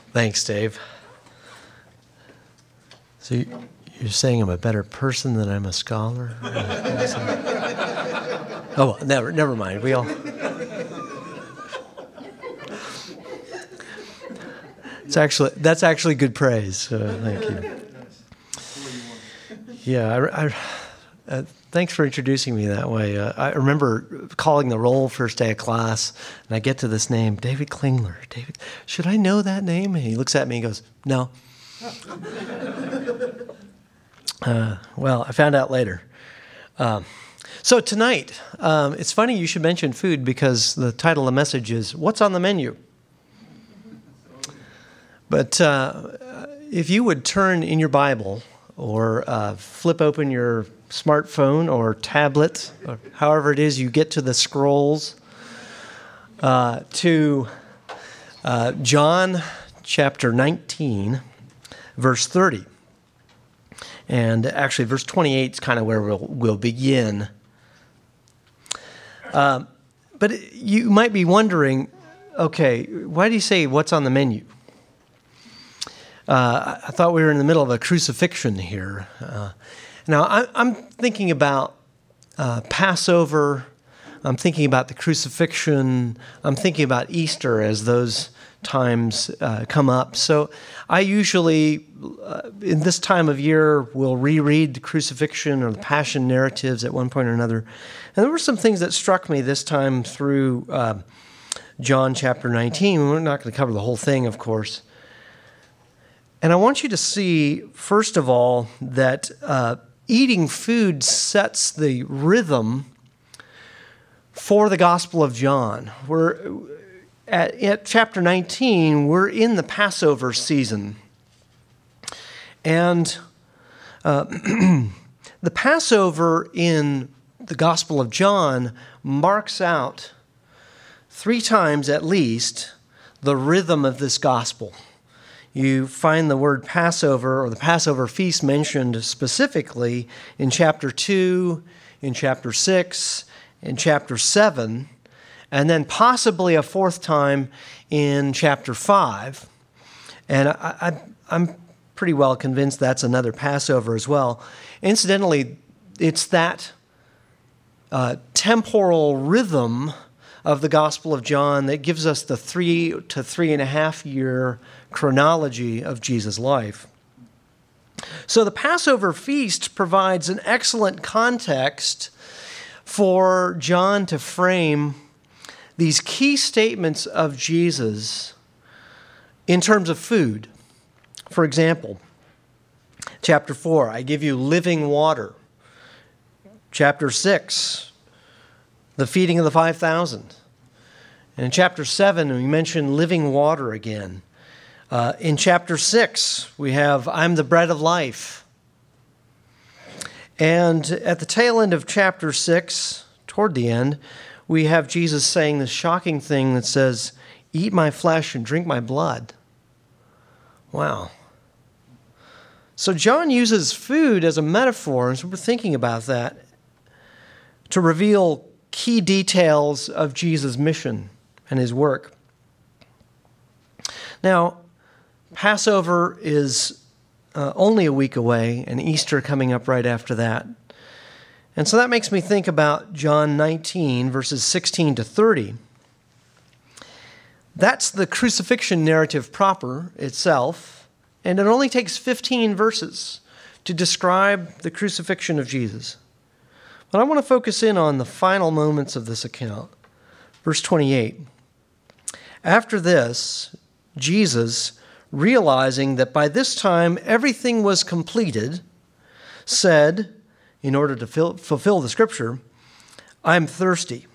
Thanks, Dave. So you're saying I'm a better person than I'm a scholar? Oh, never mind. We all. That's actually good praise. Thank you. Yeah, thanks for introducing me that way. I remember calling the roll first day of class, and I get to this name, David Klingler. David, should I know that name? And he looks at me and goes, no. Well, I found out later. So tonight, it's funny you should mention food because the title of the message is, What's on the Menu? But if you would turn in your Bible or flip open your smartphone or tablet, or however it is you get to the scrolls, to John chapter 19, verse 30. And actually, verse 28 is kind of where we'll begin. But you might be wondering, okay, why do you say what's on the menu? I thought we were in the middle of a crucifixion here. Now, I'm thinking about Passover. I'm thinking about the crucifixion. I'm thinking about Easter as those times come up. So I usually, in this time of year, will reread the crucifixion or the passion narratives at one point or another. And there were some things that struck me this time through John chapter 19. We're not going to cover the whole thing, of course. And I want you to see, first of all, that eating food sets the rhythm for the Gospel of John. We're at chapter 19, we're in the Passover season. And the Passover in the Gospel of John marks out 3 times at least the rhythm of this gospel. You find the word Passover or the Passover feast mentioned specifically in chapter 2, in chapter 6, in chapter 7, and then possibly a 4th time in chapter 5. And I'm pretty well convinced that's another Passover as well. Incidentally, it's that temporal rhythm of the Gospel of John that gives us the 3 to 3.5 year chronology of Jesus' life. So the Passover feast provides an excellent context for John to frame these key statements of Jesus in terms of food. For example, chapter 4, I give you living water. Chapter 6, the feeding of the 5,000. And in chapter 7, we mention living water again. In chapter 6, we have, I'm the bread of life. And at the tail end of chapter 6, toward the end, we have Jesus saying this shocking thing that says, eat my flesh and drink my blood. Wow. So John uses food as a metaphor, and so we're thinking about that, to reveal key details of Jesus' mission and his work. Now, Passover is only a week away, and Easter coming up right after that. And so that makes me think about John 19, verses 16 to 30. That's the crucifixion narrative proper itself, and it only takes 15 verses to describe the crucifixion of Jesus. But I want to focus in on the final moments of this account. Verse 28. After this, Jesus, realizing that by this time everything was completed, said, in order to fulfill the scripture, I'm thirsty.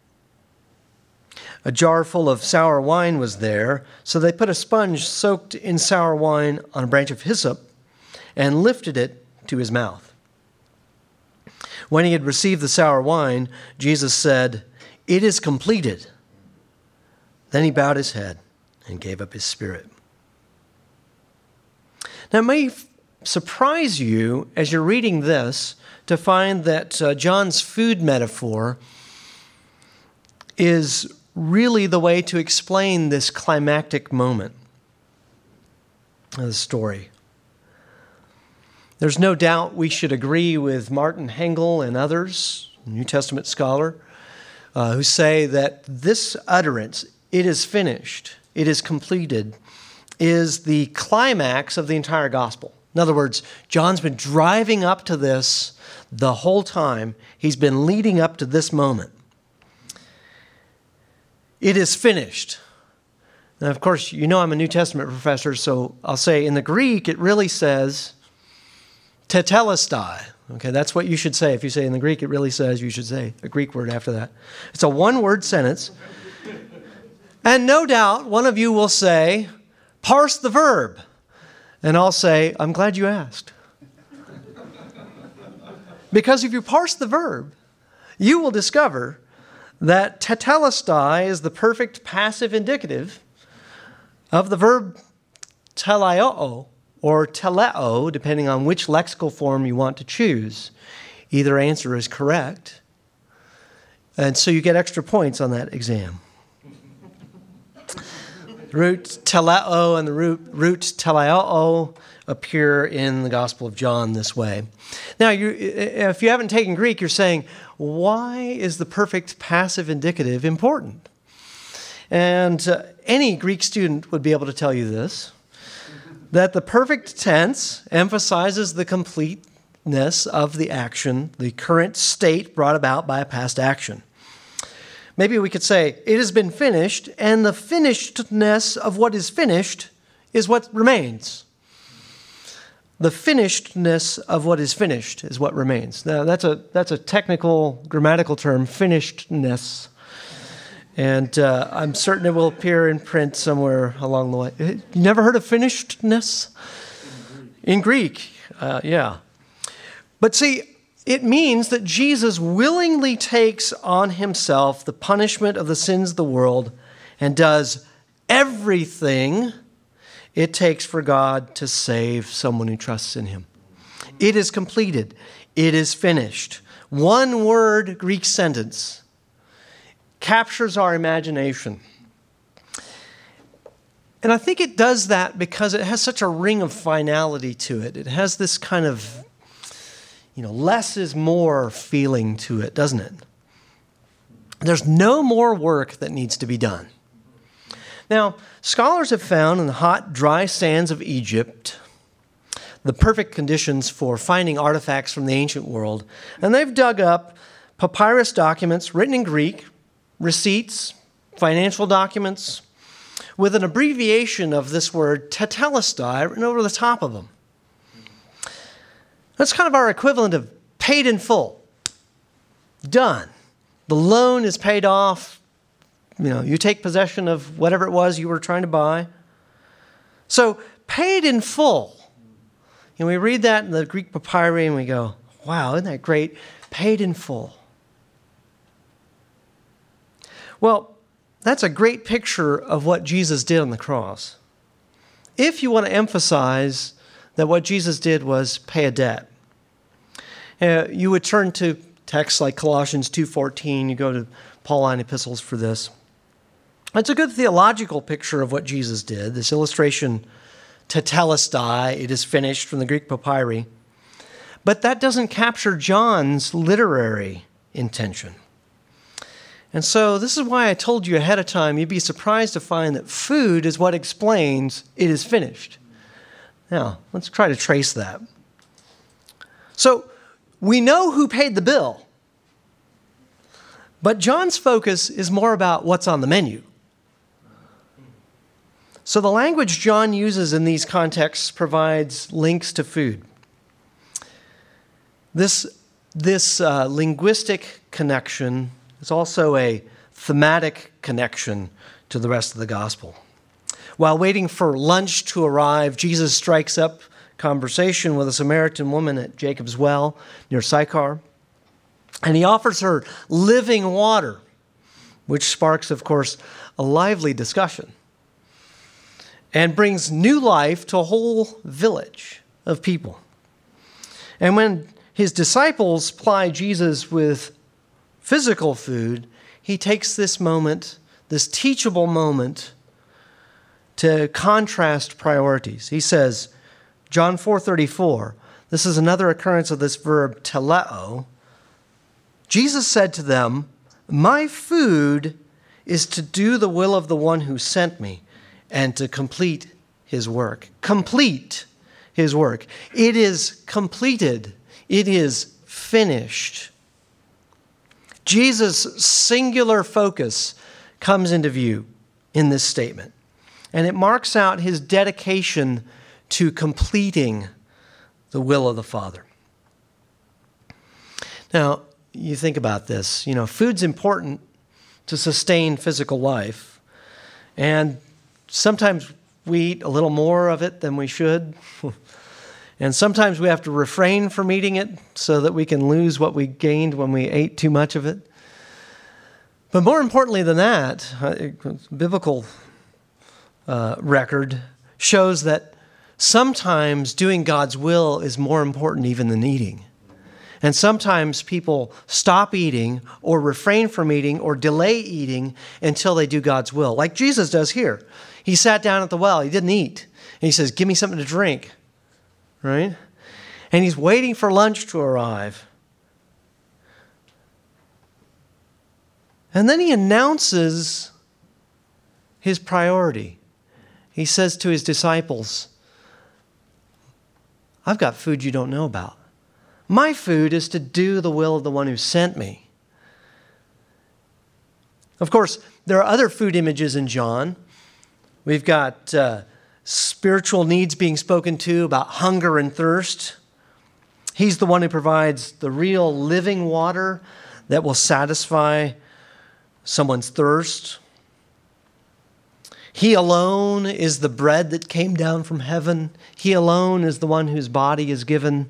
A jar full of sour wine was there, so they put a sponge soaked in sour wine on a branch of hyssop and lifted it to his mouth. When he had received the sour wine, Jesus said, "It is completed." Then he bowed his head and gave up his spirit. Now, it may surprise you as you're reading this to find that John's food metaphor is really the way to explain this climactic moment. of the story. There's no doubt we should agree with Martin Hengel and others, New Testament scholar, who say that this utterance, "It is finished, it is completed," is the climax of the entire gospel. In other words, John's been driving up to this the whole time. He's been leading up to this moment. It is finished. Now, of course, you know I'm a New Testament professor, so I'll say in the Greek, it really says tetelestai. Okay, that's what you should say. If you say in the Greek, it really says, you should say a Greek word after that. It's a one-word sentence. And no doubt, one of you will say, parse the verb. And I'll say, I'm glad you asked. Because if you parse the verb, you will discover that tetelestai is the perfect passive indicative of the verb teleio or teleo, depending on which lexical form you want to choose. Either answer is correct. And so you get extra points on that exam. Root teleo and the root teleio appear in the Gospel of John this way. Now, if you haven't taken Greek, you're saying, why is the perfect passive indicative important? And any Greek student would be able to tell you this, that the perfect tense emphasizes the completeness of the action, the current state brought about by a past action. Maybe we could say, it has been finished, and the finishedness of what is finished is what remains. The finishedness of what is finished is what remains. Now, that's a technical grammatical term, finishedness. And I'm certain it will appear in print somewhere along the way. You never heard of finishedness? In Greek, yeah. But see, it means that Jesus willingly takes on himself the punishment of the sins of the world and does everything it takes for God to save someone who trusts in him. It is completed. It is finished. One word Greek sentence captures our imagination. And I think it does that because it has such a ring of finality to it. It has this kind of, less is more feeling to it, doesn't it? There's no more work that needs to be done. Now, scholars have found in the hot, dry sands of Egypt the perfect conditions for finding artifacts from the ancient world. And they've dug up papyrus documents written in Greek, receipts, financial documents, with an abbreviation of this word tetelestai written over the top of them. That's kind of our equivalent of paid in full. Done. The loan is paid off. You take possession of whatever it was you were trying to buy. So, paid in full. And we read that in the Greek papyri and we go, wow, isn't that great? Paid in full. Well, that's a great picture of what Jesus did on the cross. If you want to emphasize that what Jesus did was pay a debt, you would turn to texts like Colossians 2:14. You go to Pauline epistles for this. It's a good theological picture of what Jesus did. This illustration, tetelestai, it is finished, from the Greek papyri. But that doesn't capture John's literary intention. And so this is why I told you ahead of time, you'd be surprised to find that food is what explains it is finished. Now, let's try to trace that. So, we know who paid the bill, but John's focus is more about what's on the menu. So the language John uses in these contexts provides links to food. This linguistic connection is also a thematic connection to the rest of the gospel. While waiting for lunch to arrive, Jesus strikes up conversation with a Samaritan woman at Jacob's well near Sychar, and he offers her living water, which sparks, of course, a lively discussion and brings new life to a whole village of people. And when his disciples ply Jesus with physical food, he takes this moment, this teachable moment, to contrast priorities. He says, John 4:34, this is another occurrence of this verb teleo. Jesus said to them, "My food is to do the will of the one who sent me and to complete his work." Complete his work. It is completed. It is finished. Jesus' singular focus comes into view in this statement, and it marks out his dedication to completing the will of the Father. Now, you think about this. Food's important to sustain physical life, and sometimes we eat a little more of it than we should. And sometimes we have to refrain from eating it so that we can lose what we gained when we ate too much of it. But more importantly than that, biblical record shows that sometimes doing God's will is more important even than eating. And sometimes people stop eating or refrain from eating or delay eating until they do God's will, like Jesus does here. He sat down at the well. He didn't eat. And he says, "Give me something to drink." Right? And he's waiting for lunch to arrive. And then he announces his priority. He says to his disciples, "I've got food you don't know about. My food is to do the will of the one who sent me." Of course, there are other food images in John. We've got spiritual needs being spoken to, about hunger and thirst. He's the one who provides the real living water that will satisfy someone's thirst. He alone is the bread that came down from heaven. He alone is the one whose body is given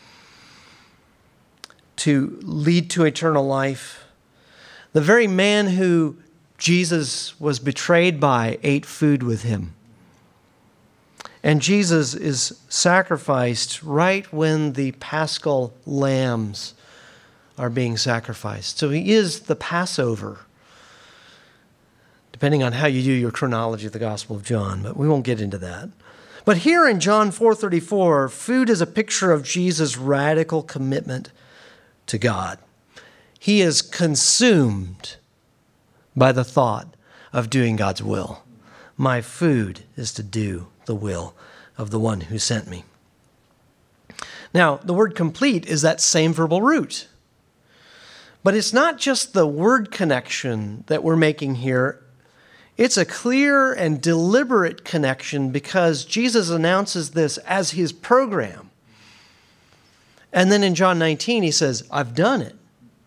to lead to eternal life. The very man who Jesus was betrayed by ate food with him. And Jesus is sacrificed right when the Paschal lambs are being sacrificed. So he is the Passover, depending on how you do your chronology of the Gospel of John, but we won't get into that. But here in John 4:34, food is a picture of Jesus' radical commitment to God. He is consumed by the thought of doing God's will. My food is to do the will of the one who sent me. Now, the word complete is that same verbal root. But it's not just the word connection that we're making here. It's a clear and deliberate connection because Jesus announces this as his program. And then in John 19, he says, "I've done it."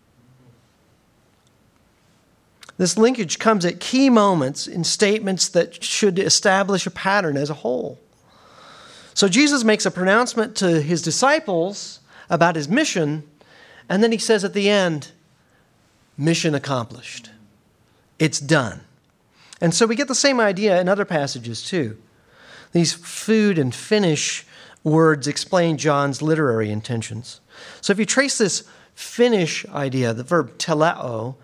This linkage comes at key moments in statements that should establish a pattern as a whole. So Jesus makes a pronouncement to his disciples about his mission, and then he says at the end, "Mission accomplished. It's done." And so we get the same idea in other passages too. These food and finish words explain John's literary intentions. So if you trace this finish idea, the verb teleo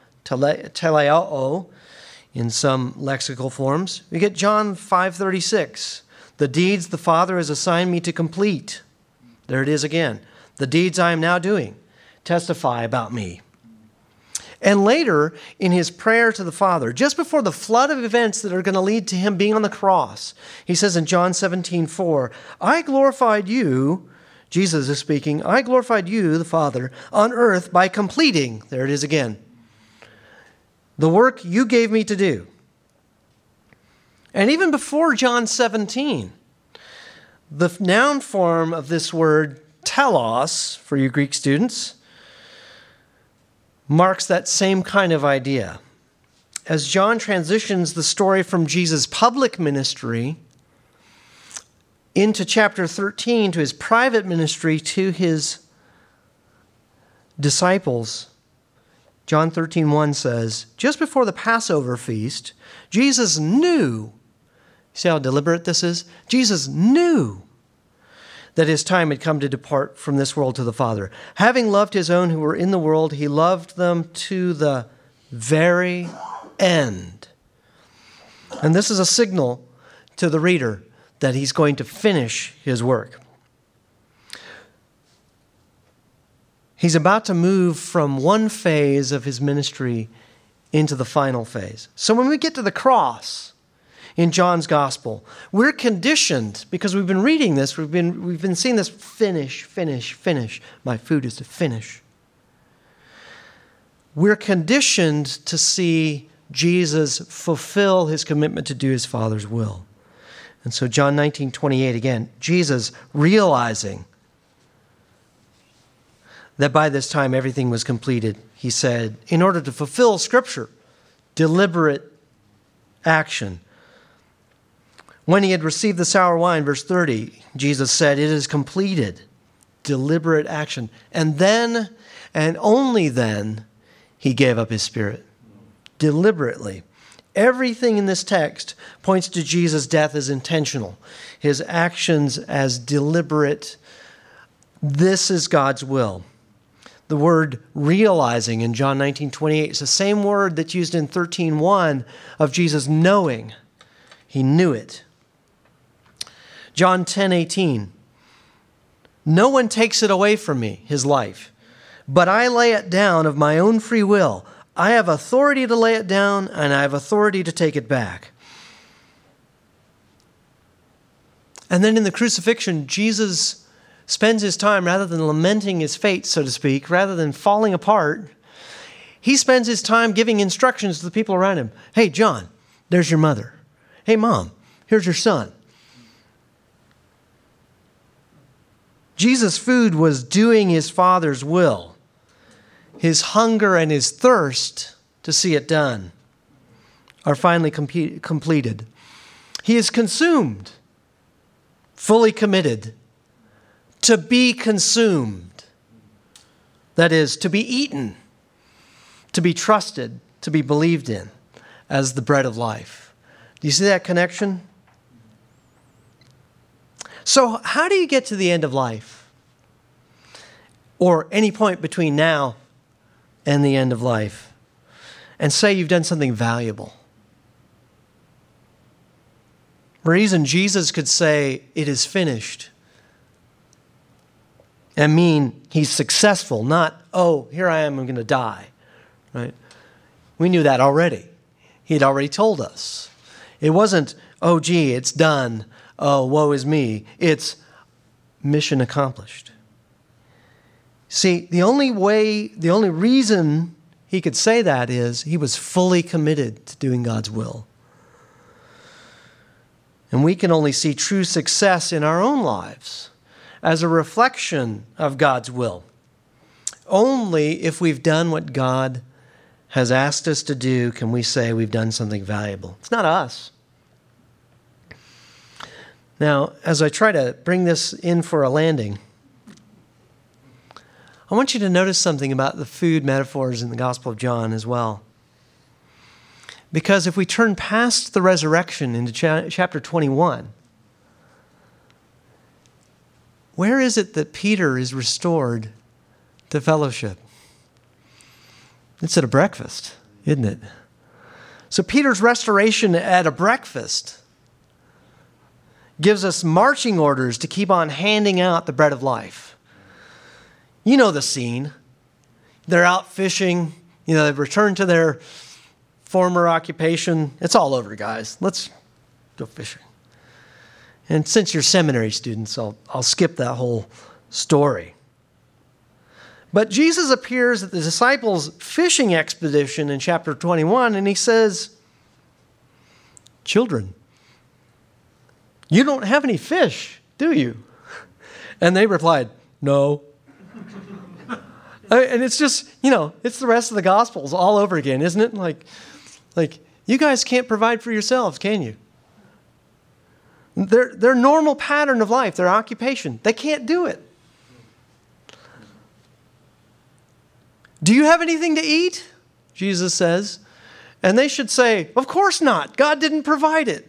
in some lexical forms, we get John 5:36. "The deeds the Father has assigned me to complete." There it is again. "The deeds I am now doing testify about me." And later, in his prayer to the Father, just before the flood of events that are going to lead to him being on the cross, he says in John 17:4, "I glorified you," Jesus is speaking, "I glorified you, the Father, on earth by completing," there it is again, "the work you gave me to do." And even before John 17, the noun form of this word, telos, for you Greek students, marks that same kind of idea. As John transitions the story from Jesus' public ministry into chapter 13 to his private ministry to his disciples, John 13:1 says, "Just before the Passover feast, Jesus knew," see how deliberate this is? Jesus knew that his time had come to depart from this world to the Father. "Having loved his own who were in the world, he loved them to the very end." And this is a signal to the reader that he's going to finish his work. He's about to move from one phase of his ministry into the final phase. So when we get to the cross in John's gospel, we're conditioned, because we've been reading this, we've been seeing this finish, finish, finish. My food is to finish. We're conditioned to see Jesus fulfill his commitment to do his Father's will. And so John 19:28 again, Jesus realizing that by this time everything was completed, he said, in order to fulfill Scripture, deliberate action. When he had received the sour wine, verse 30, Jesus said, it is completed. Deliberate action. And then, and only then, he gave up his spirit. Deliberately. Everything in this text points to Jesus' death as intentional. His actions as deliberate. This is God's will. The word realizing in John 19:28 is the same word that's used in 13:1 of Jesus knowing. He knew it. John 10:18. No one takes it away from me, his life, but I lay it down of my own free will. I have authority to lay it down, and I have authority to take it back. And then in the crucifixion, Jesus spends his time, rather than lamenting his fate, so to speak, rather than falling apart, he spends his time giving instructions to the people around him. Hey, John, there's your mother. Hey, Mom, here's your son. Jesus' food was doing his Father's will. His hunger and his thirst to see it done are finally completed. He is consumed, fully committed, to be consumed. That is, to be eaten, to be trusted, to be believed in as the bread of life. Do you see that connection? So how do you get to the end of life? Or any point between now and the end of life and say you've done something valuable? The reason Jesus could say, it is finished, and mean he's successful, not, oh, here I am, I'm going to die. Right? We knew that already. He had already told us. It wasn't, oh, gee, it's done. Oh, woe is me. It's mission accomplished. See, the only reason he could say that is he was fully committed to doing God's will. And we can only see true success in our own lives as a reflection of God's will. Only if we've done what God has asked us to do can we say we've done something valuable. It's not us. Now, as I try to bring this in for a landing, I want you to notice something about the food metaphors in the Gospel of John as well. Because if we turn past the resurrection into chapter 21, where is it that Peter is restored to fellowship? It's at a breakfast, isn't it? So Peter's restoration at a breakfast gives us marching orders to keep on handing out the bread of life. You know the scene. They're out fishing. They've returned to their former occupation. It's all over, guys. Let's go fishing. And since you're seminary students, I'll skip that whole story. But Jesus appears at the disciples' fishing expedition in chapter 21, and he says, children, you don't have any fish, do you? And they replied, no. And it's just, it's the rest of the Gospels all over again, isn't it? Like you guys can't provide for yourselves, can you? Their normal pattern of life, their occupation, they can't do it. Do you have anything to eat? Jesus says. And they should say, of course not. God didn't provide it.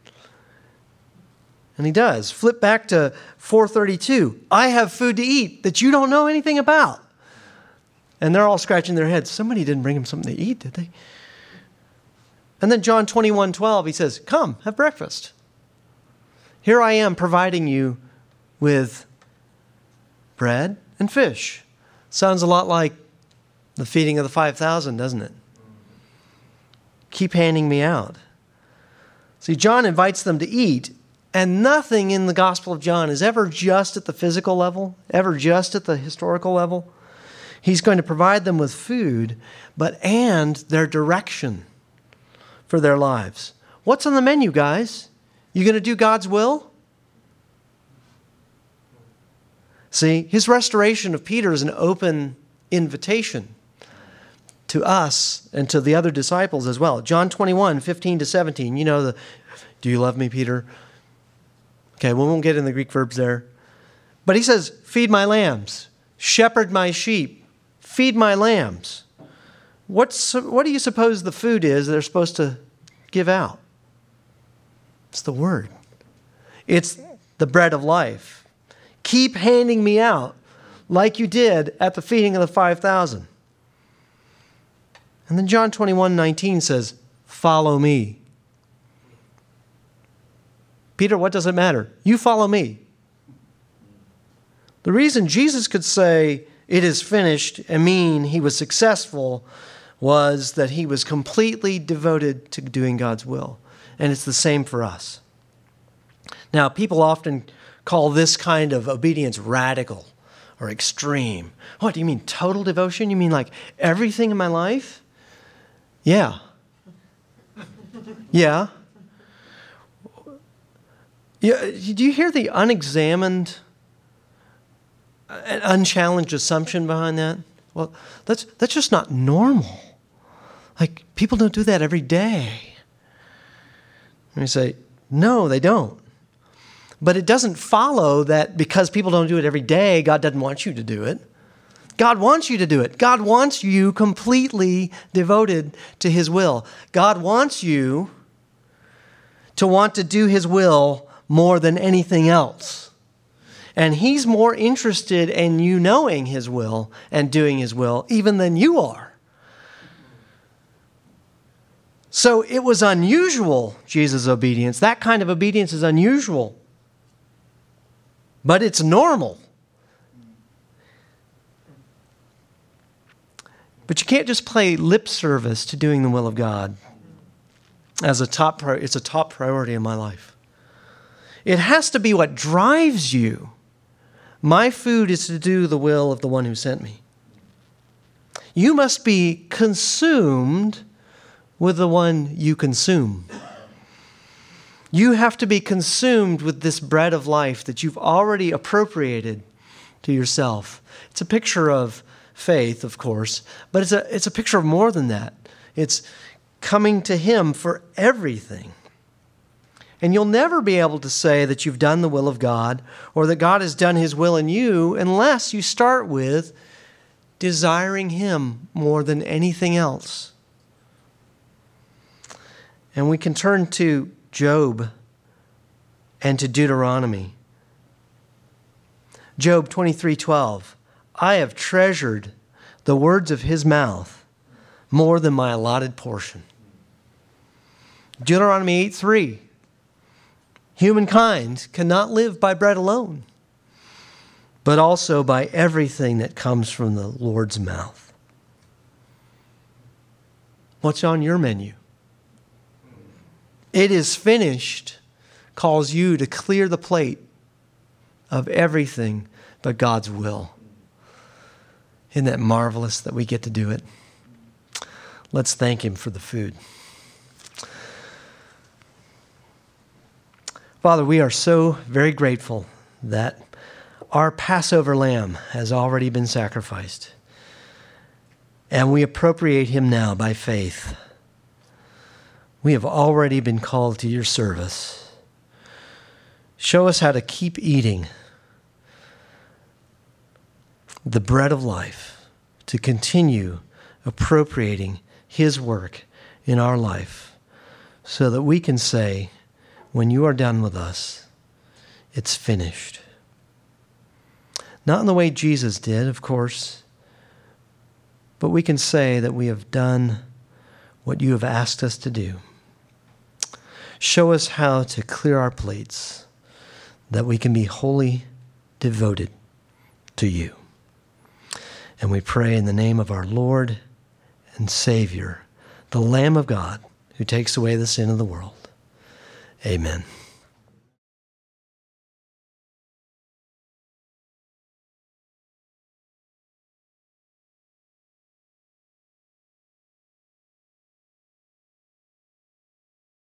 And he does. Flip back to 4:32. I have food to eat that you don't know anything about. And they're all scratching their heads. Somebody didn't bring him something to eat, did they? And then John 21:12, he says, come, have breakfast. Here I am providing you with bread and fish. Sounds a lot like the feeding of the 5,000, doesn't it? Keep handing me out. See, John invites them to eat, and nothing in the Gospel of John is ever just at the physical level, ever just at the historical level. He's going to provide them with food, and their direction for their lives. What's on the menu, guys? You going to do God's will? See, his restoration of Peter is an open invitation to us and to the other disciples as well. John 21, 15 to 17. You know, do you love me, Peter? Okay, we won't get in the Greek verbs there. But he says, feed my lambs, shepherd my sheep, feed my lambs. What do you suppose the food is they're supposed to give out? It's the word. It's the bread of life. Keep handing me out like you did at the feeding of the 5,000. And then John 21:19 says, follow me. Peter, what does it matter? You follow me. The reason Jesus could say, it is finished, and mean he was successful, was that he was completely devoted to doing God's will. And it's the same for us. Now, people often call this kind of obedience radical or extreme. What, do you mean total devotion? You mean like everything in my life? Yeah. Yeah. Do you hear the unexamined, unchallenged assumption behind that? Well, that's just not normal. Like, people don't do that every day. And you say, no, they don't. But it doesn't follow that because people don't do it every day, God doesn't want you to do it. God wants you to do it. God wants you completely devoted to his will. God wants you to want to do his will more than anything else. And he's more interested in you knowing his will and doing his will even than you are. So it was unusual, Jesus' obedience. That kind of obedience is unusual. But it's normal. But you can't just play lip service to doing the will of God as it's a top priority in my life. It has to be what drives you. My food is to do the will of the one who sent me. You must be consumed with the one you consume. You have to be consumed with this bread of life that you've already appropriated to yourself. It's a picture of faith, of course, but it's a picture of more than that. It's coming to him for everything. And you'll never be able to say that you've done the will of God or that God has done his will in you unless you start with desiring him more than anything else. And we can turn to Job and to Deuteronomy. Job 23:12. I have treasured the words of his mouth more than my allotted portion. Deuteronomy 8:3. Humankind cannot live by bread alone, but also by everything that comes from the Lord's mouth. What's on your menu? It is finished calls you to clear the plate of everything but God's will. Isn't that marvelous that we get to do it? Let's thank him for the food. Father, we are so very grateful that our Passover lamb has already been sacrificed, and we appropriate him now by faith. We have already been called to your service. Show us how to keep eating the bread of life, to continue appropriating his work in our life so that we can say, when you are done with us, it's finished. Not in the way Jesus did, of course, but we can say that we have done what you have asked us to do. Show us how to clear our plates that we can be wholly devoted to you. And we pray in the name of our Lord and Savior, the Lamb of God, who takes away the sin of the world. Amen.